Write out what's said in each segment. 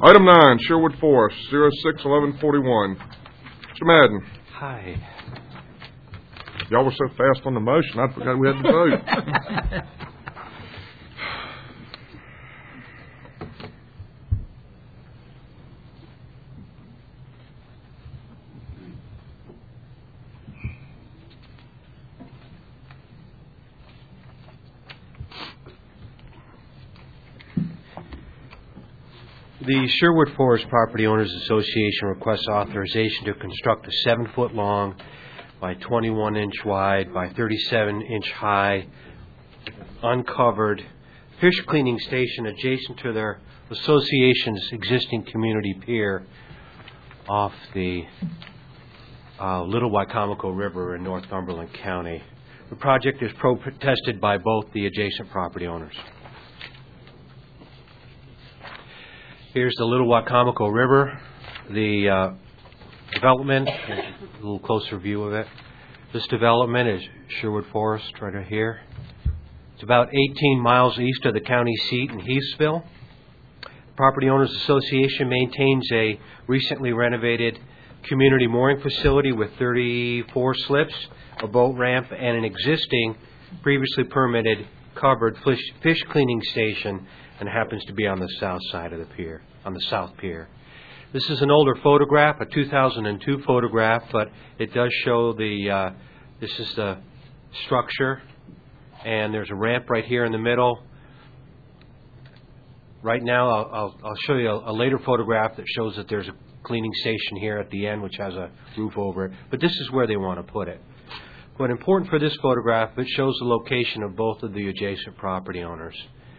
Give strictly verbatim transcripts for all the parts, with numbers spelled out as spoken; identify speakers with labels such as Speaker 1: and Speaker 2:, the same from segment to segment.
Speaker 1: Item nine, Sherwood Forest, zero six eleven forty-one. Mister Madden.
Speaker 2: Hi.
Speaker 1: Y'all were so fast on the motion, I forgot we had to vote.
Speaker 2: The Sherwood Forest Property Owners Association requests authorization to construct a seven-foot-long by twenty-one inch wide by thirty-seven inch high uncovered fish cleaning station adjacent to their association's existing community pier off the uh, Little Wicomico River in Northumberland County. The project is protested by both the adjacent property owners. Here's the Little Wicomico River, the uh, development, a little closer view of it. This development is Sherwood Forest right here. It's about eighteen miles east of the county seat in Heathsville. The Property Owners Association maintains a recently renovated community mooring facility with thirty-four slips, a boat ramp, and an existing previously permitted covered fish, fish cleaning station, and happens to be on the south side of the pier, on the south pier. This is an older photograph, a two thousand two photograph, but it does show the, uh, this is the structure, and there's a ramp right here in the middle. Right now, I'll, I'll, I'll show you a, a later photograph that shows that there's a cleaning station here at the end, which has a roof over it, but this is where they want to put it. But important for this photograph, it shows the location of both of the adjacent property owners.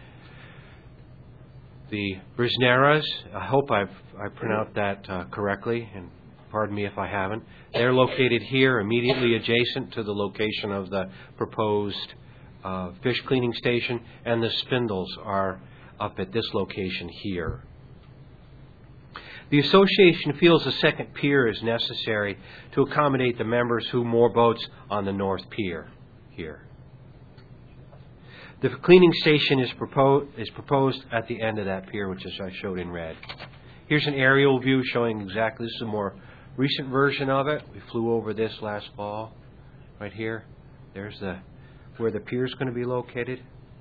Speaker 2: The Brisneras, I hope I've I pronounced that uh, correctly, and pardon me if I haven't. They're located here, immediately adjacent to the location of the proposed uh, fish cleaning station, and the Spindles are up at this location here. The association feels a second pier is necessary to accommodate the members who moor boats on the North Pier here. The cleaning station is proposed, is proposed at the end of that pier, which is I showed in red. Here's an aerial view showing exactly, this is a more recent version of it. We flew over this last fall, right here. There's the where the pier is going to be located.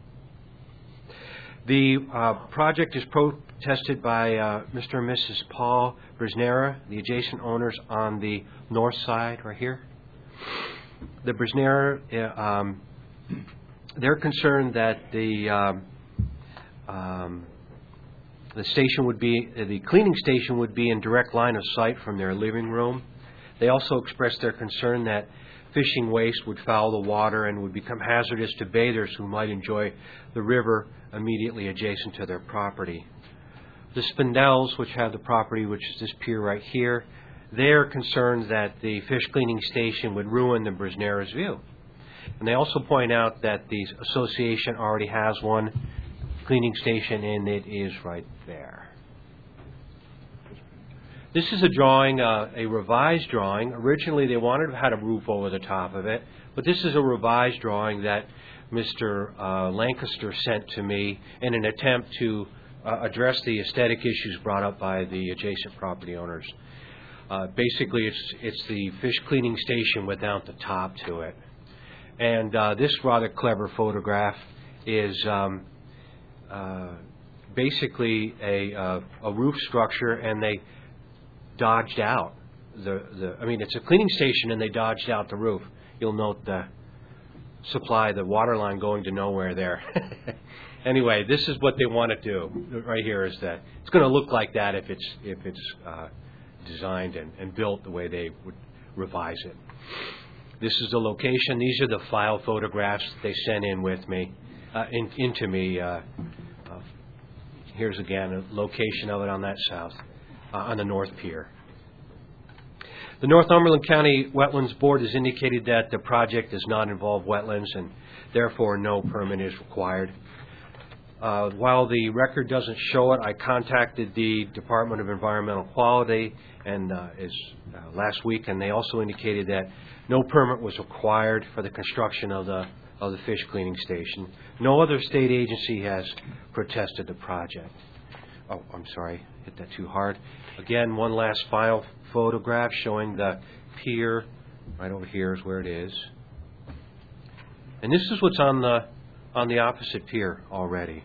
Speaker 2: The uh, project is protested by uh, Mister and Missus Paul Brisnera, the adjacent owners on the north side, right here. The Brisnera, uh, um, they're concerned that the um, um, the station would be, uh, the cleaning station would be in direct line of sight from their living room. They also expressed their concern that fishing waste would foul the water and would become hazardous to bathers who might enjoy the river immediately adjacent to their property. The Spindles, which have the property, which is this pier right here, they're concerned that the fish cleaning station would ruin the Brisnera's view. And they also point out that the association already has one cleaning station, and it is right there. This is a drawing, uh, a revised drawing. Originally, they wanted to have a roof over the top of it, but this is a revised drawing that Mister Uh, Lancaster sent to me in an attempt to uh, address the aesthetic issues brought up by the adjacent property owners. Uh, basically, it's it's the fish cleaning station without the top to it. And uh, this rather clever photograph is um, uh, basically a, uh, a roof structure, and they dodged out the, the, I mean, it's a cleaning station and they dodged out the roof. You'll note the supply, the water line going to nowhere there. Anyway, this is what they want to do right here, is that it's going to look like that if it's, if it's uh, designed and, and built the way they would revise it. This is the location. These are the file photographs that they sent in with me, uh, in, into me. Uh, uh, here's again a location of it on that south. Uh, on the North Pier. The Northumberland County Wetlands Board has indicated that the project does not involve wetlands and therefore no permit is required. Uh, while the record doesn't show it, I contacted the Department of Environmental Quality and uh, is uh, last week, and they also indicated that no permit was required for the construction of the of the fish cleaning station. No other state agency has protested the project. Oh, I'm sorry. hit that too hard. Again, one last final photograph showing the pier. Right over here is where it is. And this is what's on the on the opposite pier already.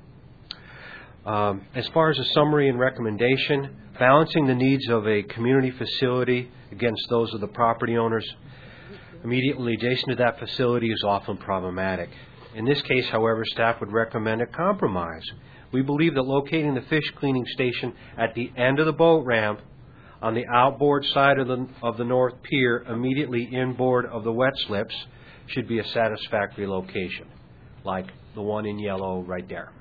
Speaker 2: Um, as far as a summary and recommendation, balancing the needs of a community facility against those of the property owners immediately adjacent to that facility is often problematic. In this case, however, staff would recommend a compromise. We believe that locating the fish cleaning station at the end of the boat ramp on the outboard side of the, of the north pier, immediately inboard of the wet slips, should be a satisfactory location, like the one in yellow right there.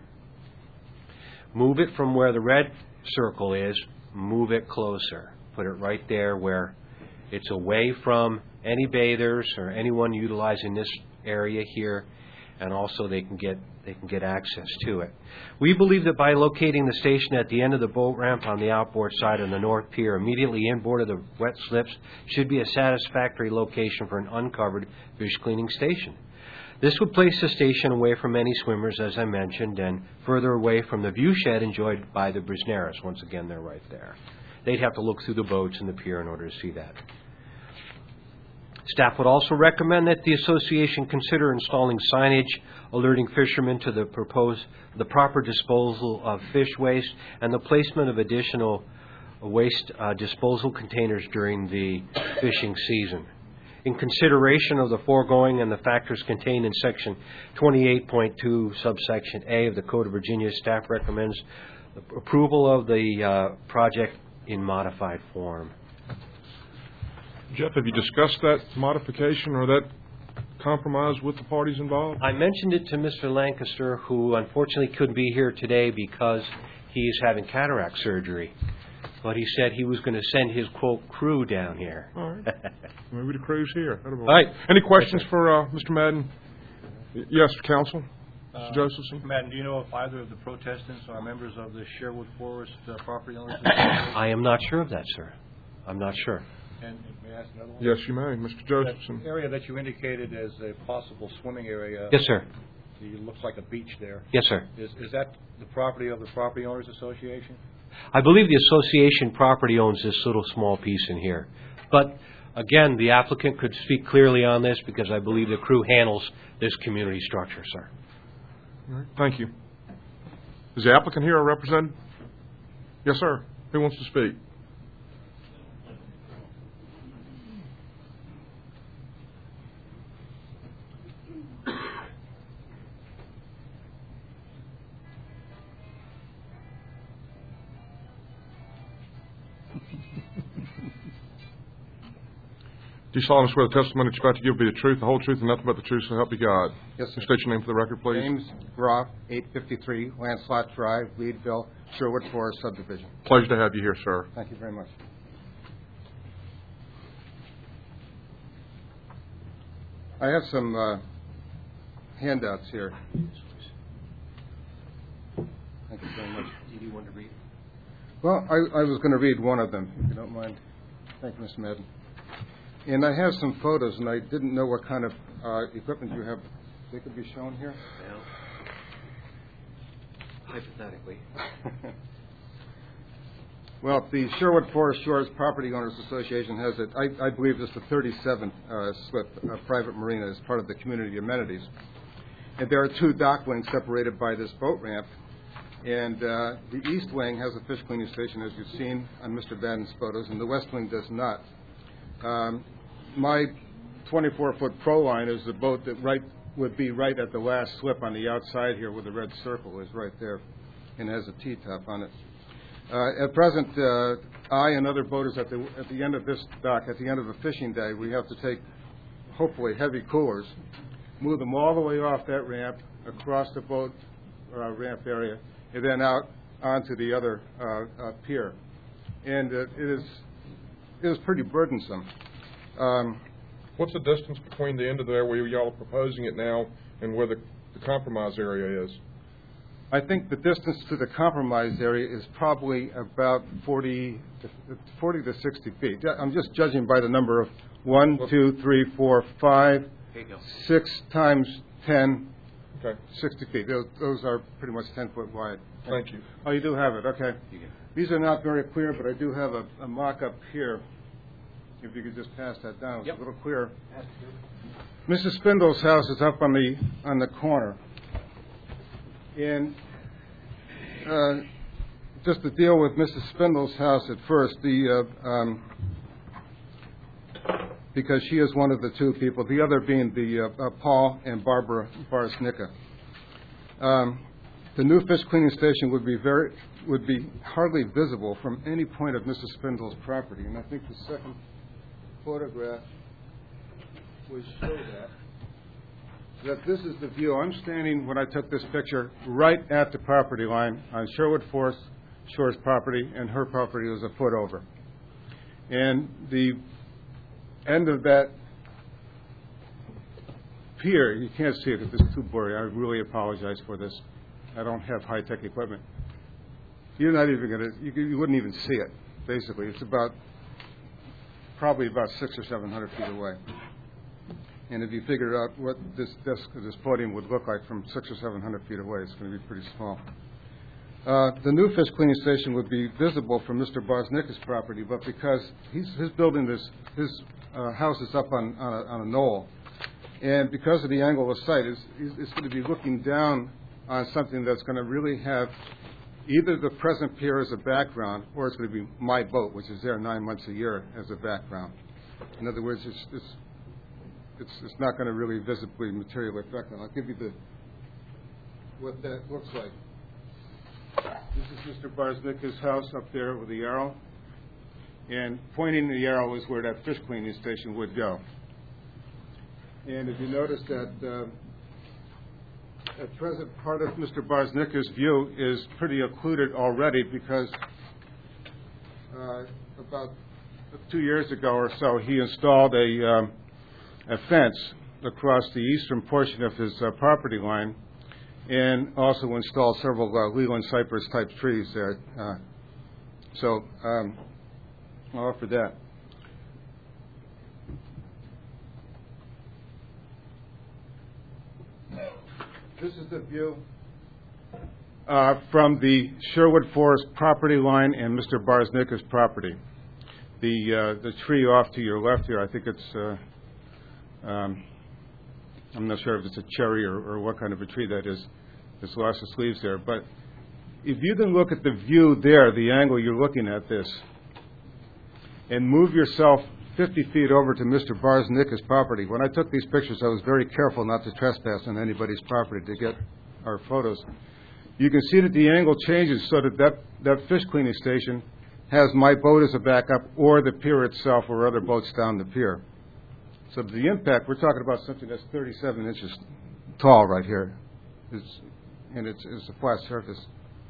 Speaker 2: Move it from where the red circle is, move it closer. Put it right there where it's away from any bathers or anyone utilizing this area here, and also they can get they can get access to it. We believe that by locating the station at the end of the boat ramp on the outboard side of the north pier, immediately inboard of the wet slips, should be a satisfactory location for an uncovered fish cleaning station. This would place the station away from any swimmers, as I mentioned, and further away from the view shed enjoyed by the Brisneras. Once again, they're right there. They'd have to look through the boats and the pier in order to see that. Staff would also recommend that the association consider installing signage alerting fishermen to the proposed, the proper disposal of fish waste and the placement of additional waste uh, disposal containers during the fishing season. In consideration of the foregoing and the factors contained in Section twenty-eight point two, subsection A of the Code of Virginia, staff recommends approval of the uh, project in modified form.
Speaker 1: Jeff, have you discussed that modification or that compromise with the parties involved?
Speaker 2: I mentioned it to Mister Lancaster, who unfortunately couldn't be here today because he's having cataract surgery. But he said he was going to send his, quote, crew down here.
Speaker 1: All right. Maybe the crew's here.
Speaker 2: All right.
Speaker 1: Any questions for uh, Mister Madden? Yes, Counsel. Mister
Speaker 3: Uh,
Speaker 1: Josephson?
Speaker 3: Mister Madden, do you know if either of the protestants are members of the Sherwood Forest uh, Property Owners Association?
Speaker 2: I am not sure of that, sir. I'm not sure.
Speaker 3: And may I ask another one?
Speaker 1: Yes, you may. Mister Josephson.
Speaker 3: That area that you indicated as a possible swimming area.
Speaker 2: Yes, sir.
Speaker 3: It looks like a beach there.
Speaker 2: Yes, sir.
Speaker 3: Is, is that the property of the Property Owners Association?
Speaker 2: I believe the association property owns this little small piece in here. But, again, the applicant could speak clearly on this because I believe the crew handles this community structure, sir.
Speaker 1: All right. Thank you. Is the applicant here or represented? Yes, sir. Who wants to speak? Do you solemnly swear the testimony that you're about to give will be the truth, the whole truth, and nothing but the truth, so help you God?
Speaker 4: Yes, sir.
Speaker 1: State your name for the record, please.
Speaker 4: James Groff, eight fifty-three Lancelot Drive, Leadville, Sherwood Forest Subdivision.
Speaker 1: Pleasure to have you here, sir.
Speaker 4: Thank you very much. I have some uh, handouts here. Thank you very much.
Speaker 2: Do you want to read?
Speaker 4: Well, I, I was going to read one of them, if you don't mind. Thank you, Mister Madden. And I have some photos, and I didn't know what kind of uh, equipment you have. They could be shown here?
Speaker 2: Well, hypothetically.
Speaker 4: Well, the Sherwood Forest Shores Property Owners Association has it. I, I believe this is the thirty-seventh uh, slip, uh, private marina as part of the community amenities. And there are two dock wings separated by this boat ramp. And uh, the east wing has a fish cleaning station, as you've seen on Mister Madden's photos, and the west wing does not. Um, my twenty-four foot pro line is the boat that right would be right at the last slip on the outside here, where the red circle is right there, and has a T-top on it. Uh, at present, uh, I and other boaters at the at the end of this dock, at the end of a fishing day, we have to take, hopefully, heavy coolers, move them all the way off that ramp, across the boat uh, ramp area, and then out onto the other uh, uh, pier. And uh, it is it is pretty burdensome. Um,
Speaker 1: What's the distance between the end of there where y'all are proposing it now and where the, the compromise area is?
Speaker 4: I think the distance to the compromise area is probably about forty to sixty feet. I'm just judging by the number of one, two, three, four, five, six times ten,
Speaker 1: Okay,
Speaker 4: sixty feet. Those, those are pretty much ten foot wide.
Speaker 1: thank you.
Speaker 4: Oh, you do have it, okay. These are not very clear, but I do have a, a mock-up here. If you could just pass that down, it's
Speaker 2: Yep.
Speaker 4: a little clearer. Missus Spindle's house is up on the on the corner, and uh, just to deal with Missus Spindle's house at first, the uh, um, because she is one of the two people, the other being the uh, uh, Paul and Barbara Barsnicka. Um, the new fish cleaning station would be very would be hardly visible from any point of Missus Spindle's property, and I think the second photograph would show that. That this is the view. I'm standing, when I took this picture, right at the property line on Sherwood Forest Shores property, and her property was a foot over. And the end of that pier, you can't see it because it's too blurry. I really apologize for this. I don't have high-tech equipment. You're not even going to, you, you wouldn't even see it, basically. It's about, probably about six or seven hundred feet away. And if you figure out what this desk, this podium would look like from six or seven hundred feet away, it's going to be pretty small. Uh, the new fish cleaning station would be visible from Mister Barsnicka's property, but because he's his building this, his uh, house is up on on a, on a knoll, and because of the angle of sight, it's, it's going to be looking down on something that's going to really have either the present pier as a background, or it's going to be my boat, which is there nine months a year, as a background. In other words, it's it's it's, it's not going to really visibly materially affect them. I'll give you the what that looks like. This is Mister Barsnicka's house up there with the arrow, and pointing the arrow is where that fish cleaning station would go. And if you notice that uh, at present part of Mister Barsnicka's view is pretty occluded already because uh, about two years ago or so he installed a, um, a fence across the eastern portion of his uh, property line, and also installed several uh, Leland cypress type trees there. Uh, so um, I'll offer that. This is the view uh, from the Sherwood Forest property line and Mister Barsnicka's property. The uh, the tree off to your left here, I think it's, uh, um, I'm not sure if it's a cherry or, or what kind of a tree that is. It's lost its leaves there. But if you can look at the view there, the angle you're looking at this, and move yourself fifty feet over to Mister Barsnicka's property. When I took these pictures, I was very careful not to trespass on anybody's property to get our photos. You can see that the angle changes so that that, that fish cleaning station has my boat as a backup, or the pier itself, or other boats down the pier. So the impact, we're talking about something that's thirty-seven inches tall right here. It's, and it's, it's a flat surface.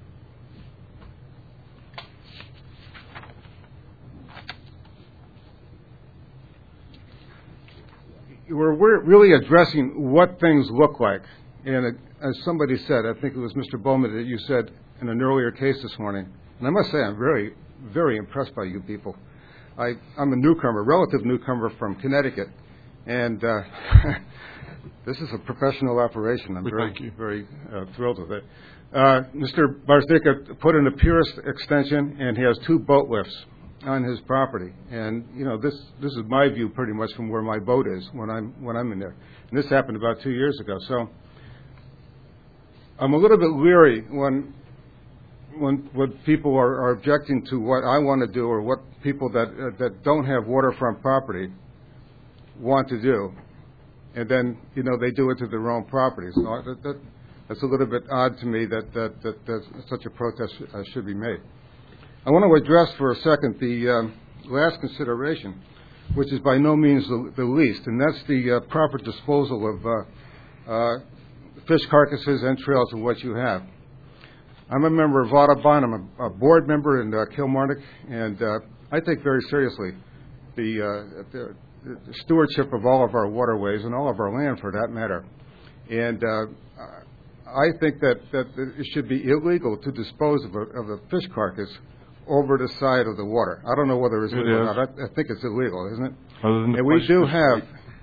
Speaker 4: We're, we're really addressing what things look like. And it, as somebody said, I think it was Mister Bowman that you said in an earlier case this morning, and I must say I'm very, very impressed by you people. I, I'm a newcomer, relative newcomer from Connecticut, and uh, this is a professional operation. I'm very,
Speaker 1: Thank you.
Speaker 4: very uh, thrilled with it. Uh, Mister Barsnicka put in a pier extension, and he has two boat lifts on his property, and you know this this is my view pretty much from where my boat is when I'm when I'm in there. And this happened about two years ago, so I'm a little bit leery when when when people are, are objecting to what I want to do or what people that uh, that don't have waterfront property want to do, and then you know they do it to their own property. So I, that, that that's a little bit odd to me that that that, that such a protest sh- uh, should be made. I want to address for a second the um, last consideration, which is by no means the, the least, and that's the uh, proper disposal of uh, uh, fish carcasses, entrails, and what you have. I'm a member of Audubon. I'm a, a board member in uh, Kilmarnock, and uh, I take very seriously the, uh, the, the stewardship of all of our waterways and all of our land, for that matter. And uh, I think that, that it should be illegal to dispose of a, of a fish carcass over the side of the water. I don't know whether it's
Speaker 1: It
Speaker 4: legal or
Speaker 1: is.
Speaker 4: not. I, I think it's illegal, isn't it?
Speaker 1: Other than the
Speaker 4: And we
Speaker 1: place
Speaker 4: do
Speaker 1: to
Speaker 4: have,
Speaker 1: sleep.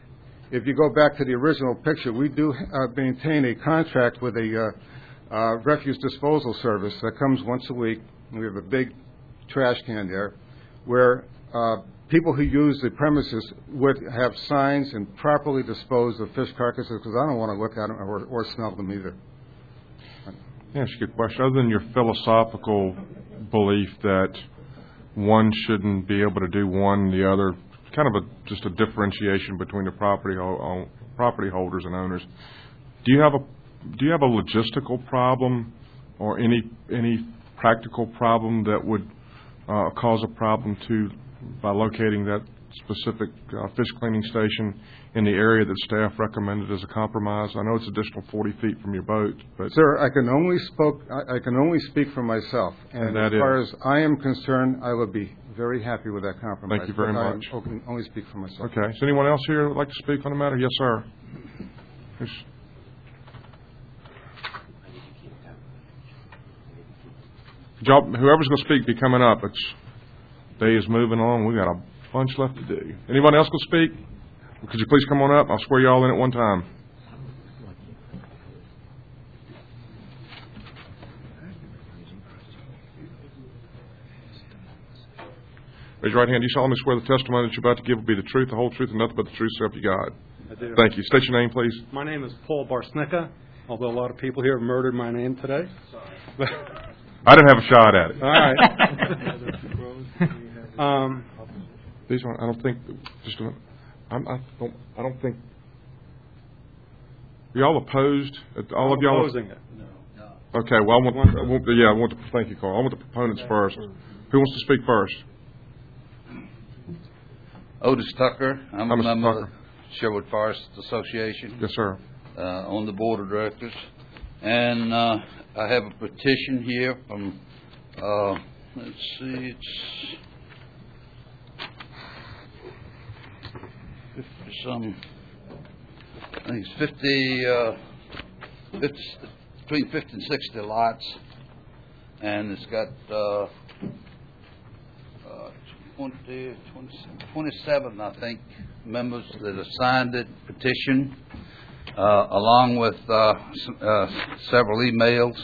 Speaker 4: if you go back to the original picture, we do uh, maintain a contract with a uh, uh, refuse disposal service that comes once a week. We have a big trash can there where uh, people who use the premises would have signs and properly dispose of fish carcasses, because I don't want to look at them or, or smell them either.
Speaker 1: Let me ask you a question. Other than your philosophical belief that one shouldn't be able to do one, the other, kind of a just a differentiation between the property ho- property holders and owners, do you have a do you have a logistical problem or any any practical problem that would uh, cause a problem to by locating that specific uh, fish cleaning station in the area that staff recommended as a compromise? I know it's additional forty feet from your boat, but
Speaker 4: sir, I can only spoke I, I can only speak for myself, and,
Speaker 1: and that
Speaker 4: as far
Speaker 1: is.
Speaker 4: as I am concerned, I would be very happy with that compromise.
Speaker 1: Thank you very
Speaker 4: but
Speaker 1: much.
Speaker 4: I can only speak for myself.
Speaker 1: Okay. Is anyone else here who would like to speak on the matter? Yes, sir. Yes. Y'all, whoever's going to speak, be coming up. It's day is moving on. We got a bunch left to do. Anyone else going to speak? Could you please come on up? I'll swear you all in at one time. Raise your right hand. Do you solemnly swear the testimony that you're about to give will be the truth, the whole truth, and nothing but the truth, so help you God?
Speaker 5: I do.
Speaker 1: Thank you. State your name, please.
Speaker 5: My name is Paul Barsnicka, although a lot of people here have murdered my name today.
Speaker 1: I didn't have a shot at it.
Speaker 5: All right. um,
Speaker 1: These one, I don't think. Just a minute. I'm, I don't. I don't think. Y'all opposed? All of y'all
Speaker 5: opposing it. No.
Speaker 1: Okay. Well, I want. I want yeah, I want the. Thank you, Carl. I want the proponents first. Who wants to speak first?
Speaker 6: Otis Tucker. I'm
Speaker 1: Hi,
Speaker 6: a
Speaker 1: Mister
Speaker 6: member of
Speaker 1: Tucker.
Speaker 6: the Sherwood Forest Association.
Speaker 1: Yes, sir.
Speaker 6: Uh, on the board of directors, and uh, I have a petition here from. Uh, let's see, it's fifty some. I think it's fifty, uh, fifty between fifty and sixty lots, and it's got. Uh, twenty, twenty, twenty-seven, I think, members that have signed the petition, uh, along with uh, s- uh, several emails.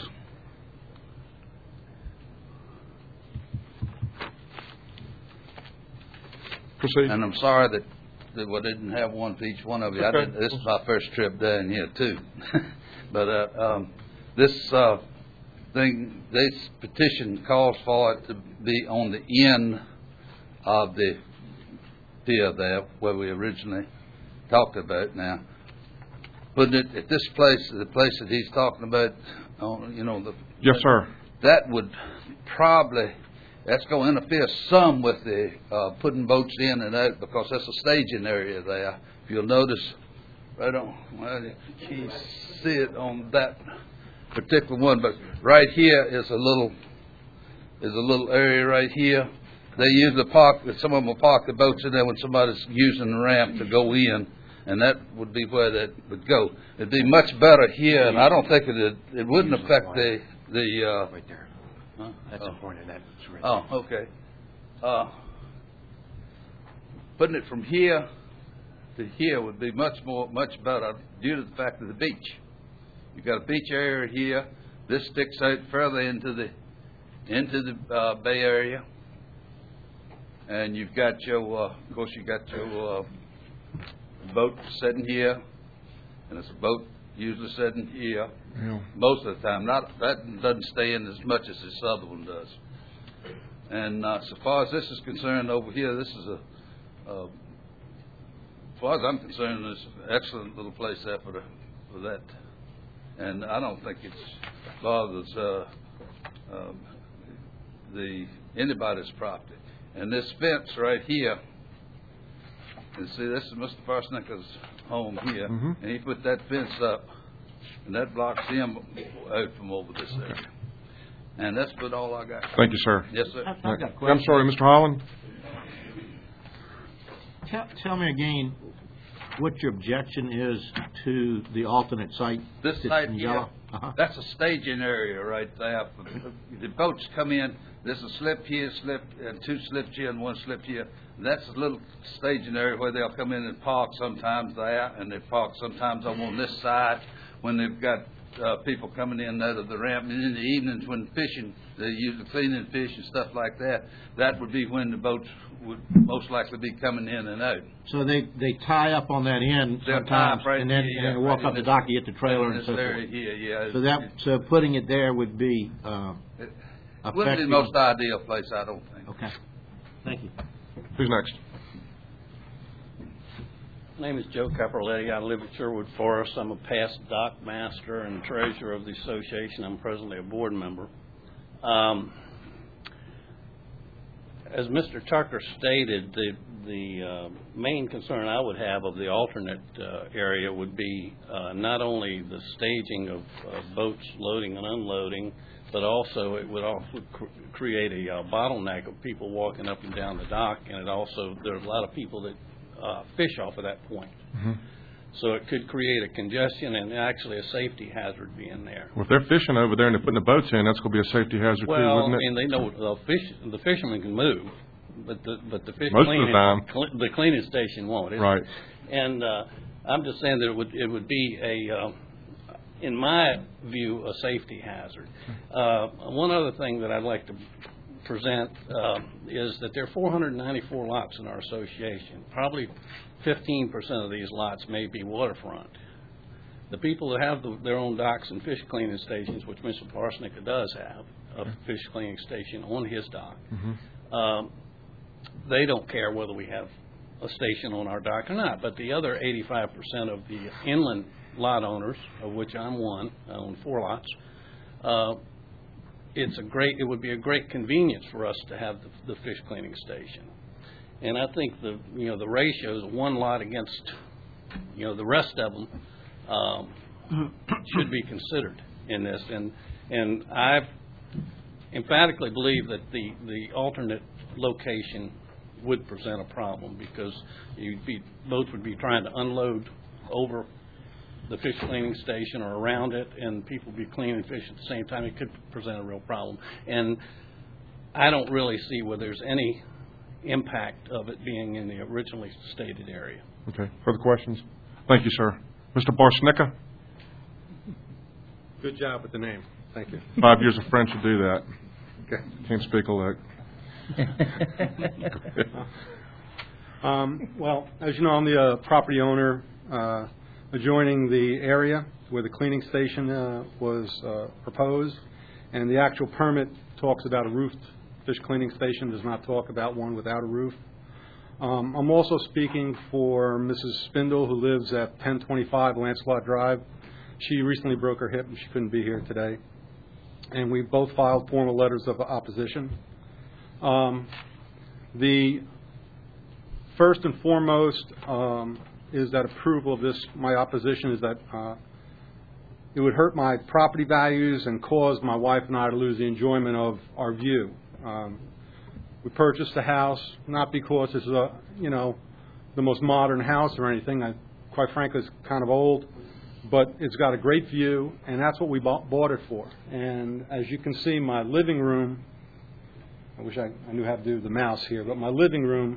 Speaker 1: Proceed.
Speaker 6: And I'm sorry that, that we didn't have one for each one of you. I
Speaker 1: Okay.
Speaker 6: didn't, this is my first trip down here, too. but uh, um, this uh, thing, this petition calls for it to be on the end of the pier there where we originally talked about. Now, putting it at this place, the place that he's talking about, on, you know, the
Speaker 1: Yes, sir.
Speaker 6: that would probably that's going to interfere some with the uh, putting boats in and out, because that's a staging area there. If you'll notice, right on, well, you can't see it on that particular one, but right here is a little is a little area right here. They usually park, some of them will park the boats in there when somebody's using the ramp to go in, and that would be where that would go. It'd be much better here, and I don't think it it wouldn't affect the the. Uh,
Speaker 2: Right there.
Speaker 6: huh?
Speaker 2: That's
Speaker 6: oh.
Speaker 2: the point of that. It's right
Speaker 6: oh, okay. Uh, putting it from here to here would be much more much better due to the fact of the beach. You've got a beach area here. This sticks out further into the into the uh, Bay Area. And you've got your, uh, of course, you've got your uh, boat sitting here, and it's a boat usually sitting here
Speaker 1: Yeah.
Speaker 6: most of the time. Not that doesn't stay in as much as this other one does. And uh, so far as this is concerned, over here, this is a, uh, as far as I'm concerned, it's an excellent little place there for the, for that. And I don't think it's bothers uh, um, the anybody's property. And this fence right here, and see, this is Mister Barsnicka's home here,
Speaker 1: Mhm.
Speaker 6: and he put that fence up, and that blocks him out from over this area. And that's about all I got.
Speaker 1: Thank you, sir.
Speaker 6: Yes, sir.
Speaker 7: I've got a
Speaker 1: I'm
Speaker 7: question.
Speaker 1: sorry, Mister Holland.
Speaker 7: Tell, tell me again what your objection is to the alternate site
Speaker 6: This
Speaker 7: that's
Speaker 6: site
Speaker 7: in
Speaker 6: here,
Speaker 7: yellow. Uh-huh.
Speaker 6: That's a staging area right there. The boats come in, there's a slip here, slip, and two slips here and one slip here. That's a little staging area where they'll come in and park sometimes there, and they park sometimes over on this side when they've got uh, people coming in out of the ramp. And in the evenings when fishing, they use the cleaning fish and stuff like that. That would be when the boats would most likely be coming in and out.
Speaker 7: So they, they tie up on that end
Speaker 6: They'll tie up
Speaker 7: sometimes,
Speaker 6: right
Speaker 7: and then,
Speaker 6: here,
Speaker 7: and then
Speaker 6: yeah,
Speaker 7: walk
Speaker 6: right
Speaker 7: up
Speaker 6: in
Speaker 7: the
Speaker 6: this-
Speaker 7: dock, you get the trailer
Speaker 6: in
Speaker 7: and
Speaker 6: this
Speaker 7: so
Speaker 6: area
Speaker 7: forth.
Speaker 6: here, yeah.
Speaker 7: So that, so putting it there would be, uh,
Speaker 6: It wouldn't be the
Speaker 7: affecting-
Speaker 6: most ideal place, I don't think.
Speaker 7: Okay. Thank you.
Speaker 1: Who's next?
Speaker 8: My name is Joe Caparletti. I live at Sherwood Forest. I'm a past dock master and treasurer of the association. I'm presently a board member. Um, as Mister Tucker stated, the the uh, main concern I would have of the alternate uh, area would be uh, not only the staging of uh, boats loading and unloading, but also it would also cr- create a uh, bottleneck of people walking up and down the dock, and it also there's a lot of people that uh, fish off of that point.
Speaker 1: Mm-hmm.
Speaker 8: So it could create a congestion and actually a safety hazard being there.
Speaker 1: Well, if they're fishing over there and they're putting the boats in, that's going to be a safety hazard too,
Speaker 8: Well,
Speaker 1: wouldn't
Speaker 8: I
Speaker 1: it?
Speaker 8: mean, they know the fish, the fishermen can move, but the but the fish
Speaker 1: Most of the
Speaker 8: cleaning,
Speaker 1: time.
Speaker 8: cle- the cleaning station won't. It's-
Speaker 1: Right.
Speaker 8: And uh, I'm just saying that it would it would be a, uh, in my view, a safety hazard. Uh, one other thing that I'd like to present uh, is that there are four hundred ninety-four lots in our association. Probably fifteen percent of these lots may be waterfront. The people that have the, their own docks and fish cleaning stations, which Mister Parsnica does have, a fish cleaning station on his dock,
Speaker 1: Mm-hmm.
Speaker 8: um, they don't care whether we have a station on our dock or not. But the other eighty-five percent of the inland lot owners, of which I'm one, I own four lots, uh, it's a great, it would be a great convenience for us to have the, the fish cleaning station. And I think the, you know, the ratios, one lot against, you know, the rest of them, um, should be considered in this. And, and I emphatically believe that the, the alternate location would present a problem because you'd be, boats would be trying to unload over the fish cleaning station or around it, and people would be cleaning fish at the same time. It could present a real problem. And I don't really see where there's any impact of it being in the originally stated area.
Speaker 1: Okay. Further questions? Thank you, sir. Mister Barsnicka?
Speaker 5: Good job with the name. Thank you.
Speaker 1: Five years of French to do that.
Speaker 5: Okay.
Speaker 1: Can't speak a lick.
Speaker 5: Um, well, as you know, I'm the uh, property owner uh, adjoining the area where the cleaning station uh, was uh, proposed, and the actual permit talks about a roofed fish cleaning station, does not talk about one without a roof. Um, I'm also speaking for Missus Spindle, who lives at ten twenty-five Lancelot Drive. She recently broke her hip and she couldn't be here today. And we both filed formal letters of opposition. Um, the first and foremost um, is that approval of this, my opposition is that uh, it would hurt my property values and cause my wife and I to lose the enjoyment of our view. Um, we purchased the house not because it's a, you know, the most modern house or anything. I, quite frankly, it's kind of old, but it's got a great view, and that's what we bought, bought it for. And as you can see, my living room, I wish I, I knew how to do the mouse here, but my living room,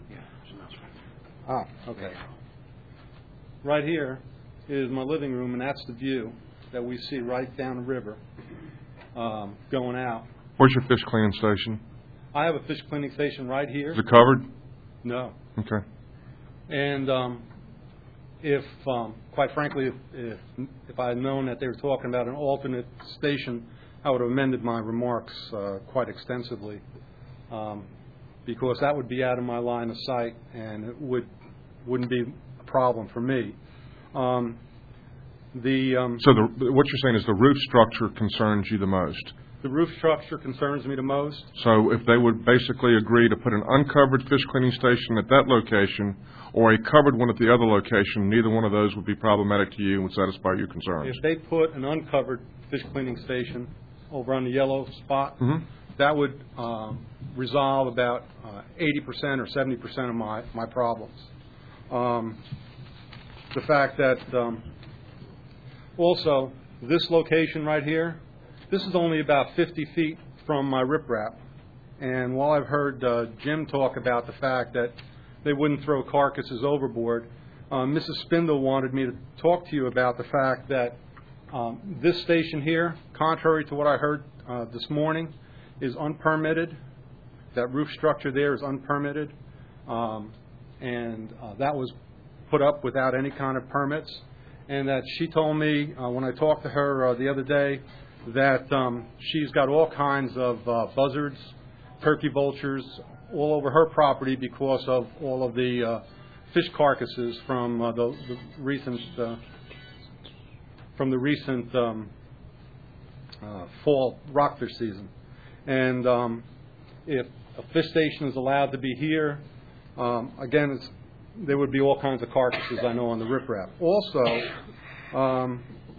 Speaker 5: ah, okay. Right here is my living room, and that's the view that we see right down the river um, going out.
Speaker 1: Where's your fish cleaning station?
Speaker 5: I have a fish cleaning station right here.
Speaker 1: Is it covered?
Speaker 5: No.
Speaker 1: Okay.
Speaker 5: And um, if, um, quite frankly, if, if if I had known that they were talking about an alternate station, I would have amended my remarks uh, quite extensively, um, because that would be out of my line of sight, and it would wouldn't be a problem for me. Um, the um,
Speaker 1: So the, what you're saying is the roof structure concerns you the most.
Speaker 5: the roof structure concerns me the most.
Speaker 1: So if they would basically agree to put an uncovered fish cleaning station at that location or a covered one at the other location, neither one of those would be problematic to you and would satisfy your concerns.
Speaker 5: If they put an uncovered fish cleaning station over on the yellow spot,
Speaker 1: Mm-hmm.
Speaker 5: that would um, resolve about uh, eighty percent or seventy percent of my, my problems. Um, the fact that um, also this location right here, this is only about fifty feet from my riprap. And while I've heard uh, Jim talk about the fact that they wouldn't throw carcasses overboard, uh, Missus Spindle wanted me to talk to you about the fact that um, this station here, contrary to what I heard uh, this morning, is unpermitted. That roof structure there is unpermitted, um, and uh, that was put up without any kind of permits. And that she told me uh, when I talked to her uh, the other day that um, she's got all kinds of uh, buzzards, turkey vultures all over her property because of all of the uh, fish carcasses from uh, the, the recent uh, from the recent um, uh, fall rockfish season. And um, if a fish station is allowed to be here, um, again, it's, there would be all kinds of carcasses, I know, on the riprap. Also, um,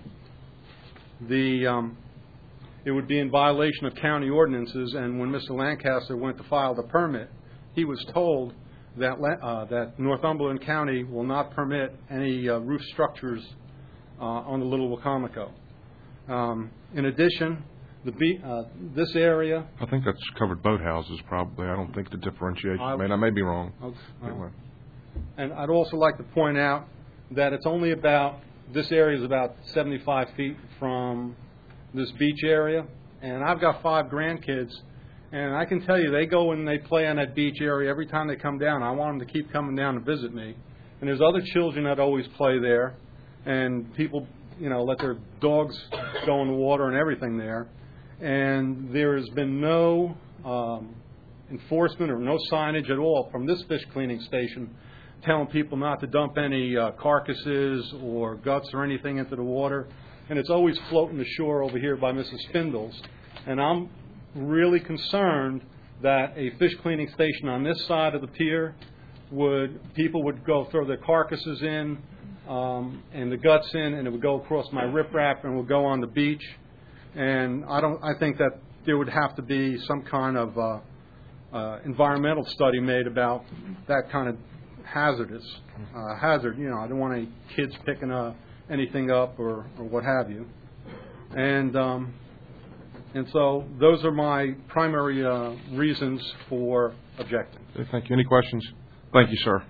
Speaker 5: the um, it would be in violation of county ordinances, and when Mister Lancaster went to file the permit, he was told that uh, that Northumberland County will not permit any uh, roof structures uh, on the Little Wacomico. Um, in addition, the be- uh, this area...
Speaker 1: I think that's covered boathouses, probably. I don't think the differentiation...
Speaker 5: I,
Speaker 1: I mean, I may be wrong.
Speaker 5: Okay,
Speaker 1: Anyway.
Speaker 5: And I'd also like to point out that it's only about... This area is about seventy-five feet from this beach area, and I've got five grandkids, and I can tell you they go and they play on that beach area every time they come down. I want them to keep coming down to visit me. And there's other children that always play there, and people, you know, let their dogs go in the water and everything there. And there has been no um, enforcement or no signage at all from this fish cleaning station telling people not to dump any uh, carcasses or guts or anything into the water. And it's always floating ashore over here by Missus Spindle's. And I'm really concerned that a fish cleaning station on this side of the pier would, people would go throw their carcasses in um, and the guts in, and it would go across my riprap and would go on the beach. And I don't, I think that there would have to be some kind of uh, uh, environmental study made about that kind of hazardous uh, hazard. You know, I don't want any kids picking uh, anything up or, or what have you. And um, and so those are my primary uh, reasons for objecting.
Speaker 1: Okay, thank you. Any questions? Thank you, sir.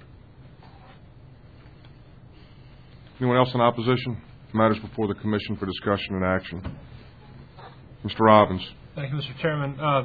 Speaker 1: Anyone else in opposition? Matters before the commission for discussion and action. Mister Robbins.
Speaker 9: Thank you, Mister Chairman. Uh,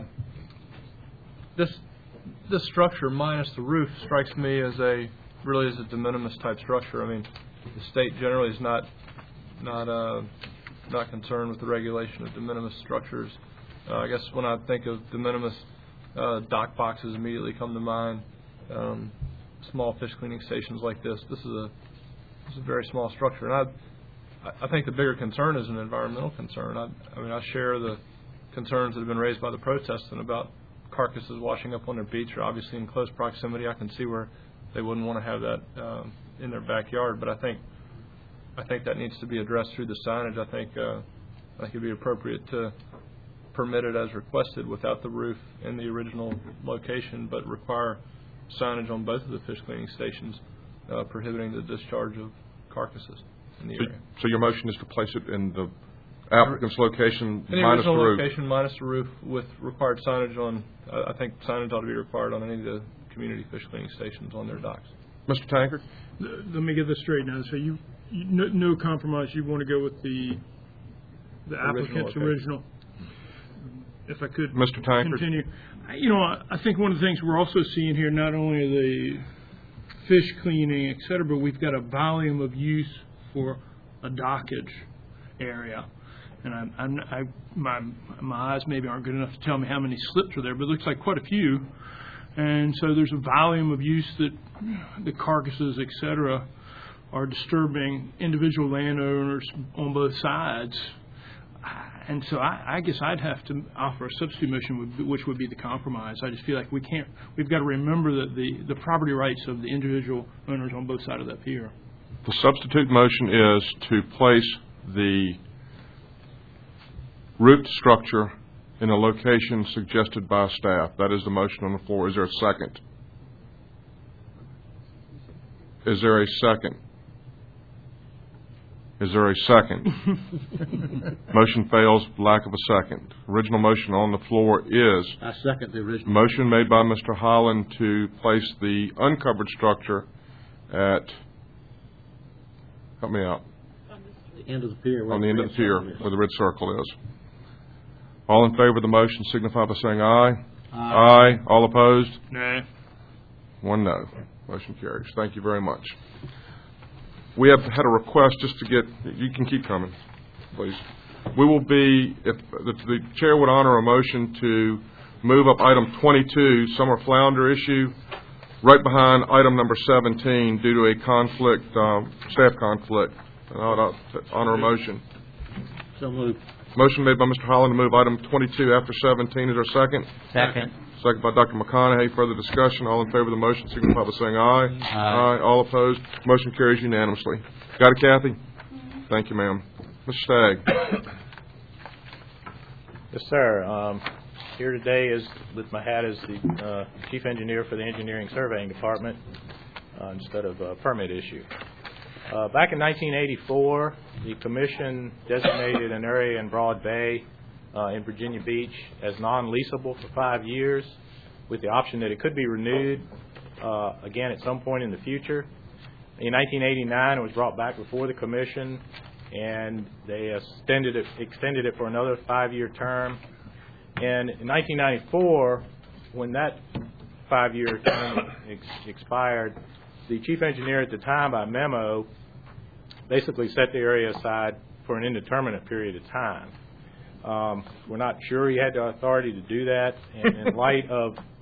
Speaker 9: this this structure minus the roof strikes me as a really as a de minimis type structure. I mean, the state generally is not not uh, not concerned with the regulation of de minimis structures. Uh, I guess when I think of de minimis, uh, dock boxes immediately come to mind. Um, small fish cleaning stations like this. This is a this is a very small structure, and I. I think the bigger concern is an environmental concern. I, I mean, I share the concerns that have been raised by the protestants about carcasses washing up on their beach, or obviously in close proximity. I can see where they wouldn't want to have that um, in their backyard, but I think I think that needs to be addressed through the signage. I think uh, I think it'd be appropriate to permit it as requested without the roof in the original location, but require signage on both of the fish cleaning stations uh, prohibiting the discharge of carcasses in the
Speaker 1: So,
Speaker 9: area.
Speaker 1: so your motion is to place it in the applicant's location
Speaker 9: In the
Speaker 1: minus the
Speaker 9: original
Speaker 1: roof?
Speaker 9: location minus the roof with required signage on, uh, I think signage ought to be required on any of the community fish cleaning stations on their docks.
Speaker 1: Mister Tankard?
Speaker 10: Let me get this straight now. So you, you no, no compromise. You want to go with the the applicant's
Speaker 9: Original, okay.
Speaker 10: original. If I could,
Speaker 1: Mister Tankard?
Speaker 10: continue. I- You know, I I think one of the things we're also seeing here, not only are the fish cleaning, et cetera, but we've got a volume of use for a dockage area. And I'm, I'm, I, my, my eyes maybe aren't good enough to tell me how many slips are there, but it looks like quite a few. And so there's a volume of use that the carcasses, et cetera, are disturbing individual landowners on both sides. And so I, I guess I'd have to offer a substitute motion, which would be the compromise. I just feel like we can't, we've got to remember that the, the property rights of the individual owners on both sides of that pier.
Speaker 1: The substitute motion is to place the roofed structure in a location suggested by staff. That is the motion on the floor. Is there a second? Is there a second? Is there a second? Motion fails, lack of a second. Original motion on the floor is
Speaker 7: I second the original.
Speaker 1: motion made by Mister Holland to place the uncovered structure at, help me out,
Speaker 7: The end of the pier.
Speaker 1: on the end of the pier where the red circle is. All in favor of the motion signify by saying aye. Aye. All opposed?
Speaker 10: Nah.
Speaker 1: One no. Motion carries. Thank you very much. We have had a request just to get, you can keep coming, please. We will be, if the, the chair would honor a motion to move up item twenty-two, summer flounder issue, right behind item number seventeen due to a conflict, um, staff conflict. And I would honor a motion.
Speaker 7: So moved.
Speaker 1: Motion made by Mister Holland to move item twenty-two after seventeen. Is there a second?
Speaker 7: Second.
Speaker 1: Second by Doctor McConaughey. Further discussion. All in favor of the motion signify by saying aye. Aye. All opposed. Motion carries unanimously. Got it, Kathy? Thank you, ma'am. Mister Stagg.
Speaker 11: Yes, sir. Um, here today is with my hat as the uh, chief engineer for the engineering surveying department uh, instead of a permit issue. Uh, back in nineteen eighty-four, the commission designated an area in Broad Bay uh, in Virginia Beach as non-leasable for five years with the option that it could be renewed uh, again at some point in the future. In nineteen eighty-nine, it was brought back before the commission, and they extended it, extended it for another five-year term. And in nineteen ninety-four, when that five-year term ex- expired, the chief engineer at the time, by memo, basically set the area aside for an indeterminate period of time. Um, we're not sure he had the authority to do that, and in light of